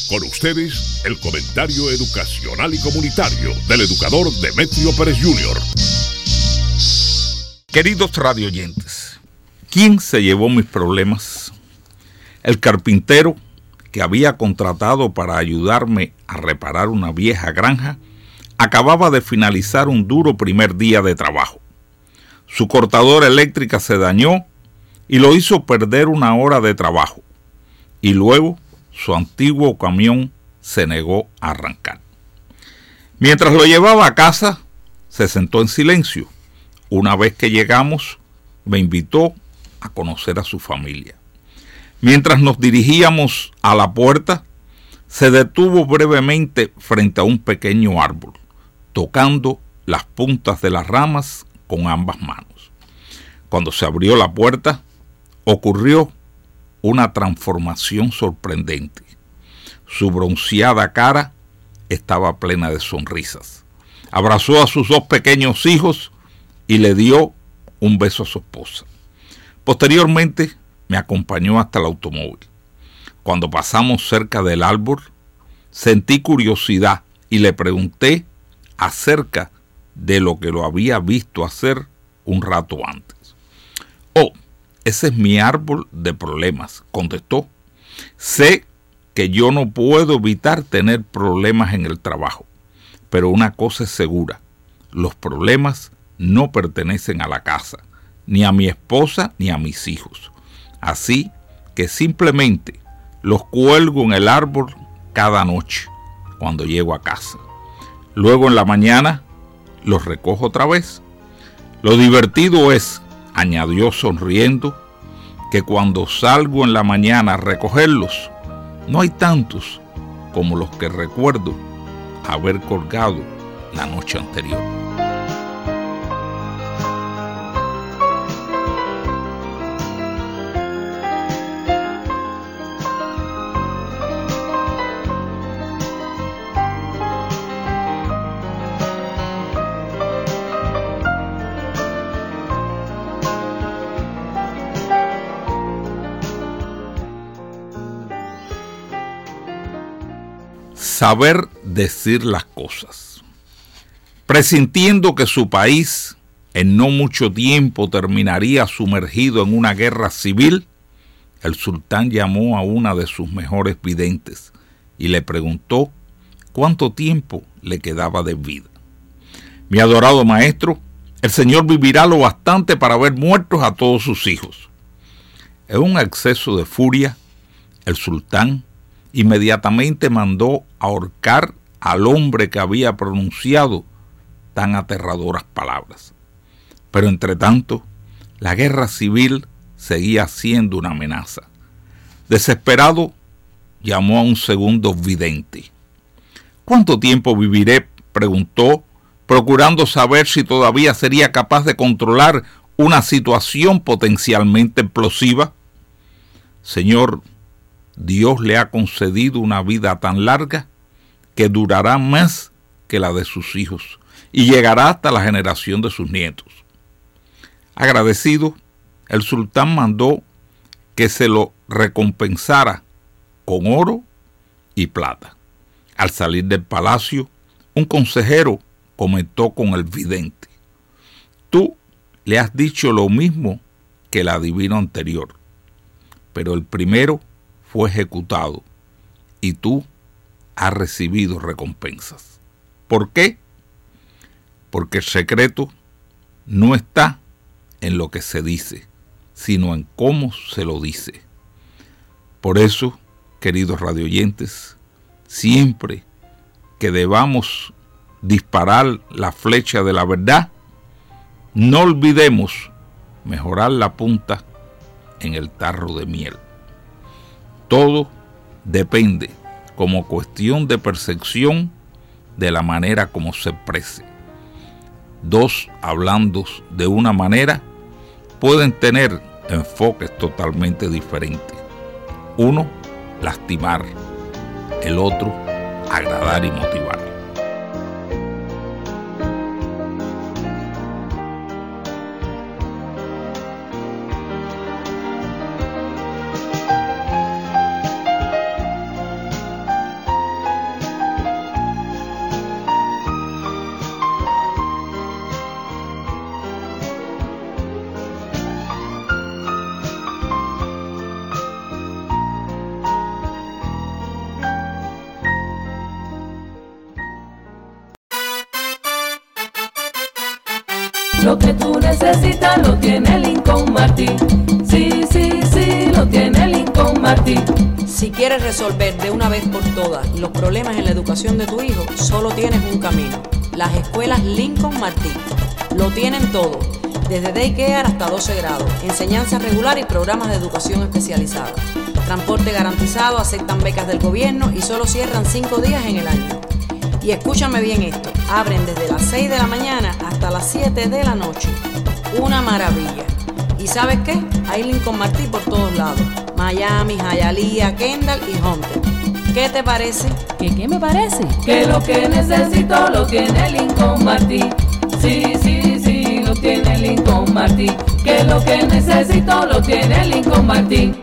Con ustedes, el comentario educacional y comunitario del educador Demetrio Pérez Jr. Queridos radioyentes, ¿quién se llevó mis problemas? El carpintero que había contratado para ayudarme a reparar una vieja granja acababa de finalizar un duro primer día de trabajo. Su cortadora eléctrica se dañó y lo hizo perder una hora de trabajo. Y luego su antiguo camión se negó a arrancar. Mientras lo llevaba a casa, se sentó en silencio. Una vez que llegamos, me invitó a conocer a su familia. Mientras nos dirigíamos a la puerta, se detuvo brevemente frente a un pequeño árbol, tocando las puntas de las ramas con ambas manos. Cuando se abrió la puerta, ocurrió una transformación sorprendente. Su bronceada cara estaba plena de sonrisas. Abrazó a sus dos pequeños hijos y le dio un beso a su esposa. Posteriormente me acompañó hasta el automóvil. Cuando pasamos cerca del árbol, sentí curiosidad y le pregunté acerca de lo que lo había visto hacer un rato antes. «Oh, ese es mi árbol de problemas», contestó. «Sé que yo no puedo evitar tener problemas en el trabajo, pero una cosa es segura, los problemas no pertenecen a la casa, ni a mi esposa ni a mis hijos. Así que simplemente los cuelgo en el árbol cada noche cuando llego a casa. Luego en la mañana los recojo otra vez. Lo divertido es», añadió sonriendo, «que cuando salgo en la mañana a recogerlos, no hay tantos como los que recuerdo haber colgado la noche anterior». Saber decir las cosas. Presintiendo que su país en no mucho tiempo terminaría sumergido en una guerra civil, el sultán llamó a una de sus mejores videntes y le preguntó cuánto tiempo le quedaba de vida. «Mi adorado maestro, el Señor vivirá lo bastante para ver muertos a todos sus hijos». En un exceso de furia, el sultán inmediatamente mandó ahorcar al hombre que había pronunciado tan aterradoras palabras. Pero entre tanto, la guerra civil seguía siendo una amenaza. Desesperado, llamó a un segundo vidente. «¿Cuánto tiempo viviré?», preguntó, procurando saber si todavía sería capaz de controlar una situación potencialmente explosiva. «Señor, Dios le ha concedido una vida tan larga que durará más que la de sus hijos y llegará hasta la generación de sus nietos». Agradecido, el sultán mandó que se lo recompensara con oro y plata. Al salir del palacio, un consejero comentó con el vidente: «Tú le has dicho lo mismo que el adivino anterior, pero el primero fue ejecutado y tú has recibido recompensas. ¿Por qué? Porque el secreto no está en lo que se dice, sino en cómo se lo dice». Por eso, queridos radioyentes, siempre que debamos disparar la flecha de la verdad, no olvidemos mejorar la punta en el tarro de miel. Todo depende, como cuestión de percepción, de la manera como se exprese. Dos hablando de una manera pueden tener enfoques totalmente diferentes. Uno, lastimar; el otro, agradar y motivar. Lo que tú necesitas lo tiene Lincoln Martin. Sí, sí, sí, lo tiene Lincoln Martin. Si quieres resolver de una vez por todas los problemas en la educación de tu hijo, solo tienes un camino: las escuelas Lincoln Martin. Lo tienen todo, desde daycare hasta 12 grados, enseñanza regular y programas de educación especializada. Transporte garantizado, aceptan becas del gobierno y solo cierran 5 días en el año. Y escúchame bien esto, abren desde las 6 de la mañana hasta las 7 de la noche. Una maravilla. ¿Y sabes qué? Hay Lincoln Martin por todos lados: Miami, Hialeah, Kendall y Hunter. ¿Qué te parece? ¿Qué me parece? Que lo que necesito lo tiene Lincoln Martin. Sí, sí, sí, lo tiene Lincoln Martin. Que lo que necesito lo tiene Lincoln Martin.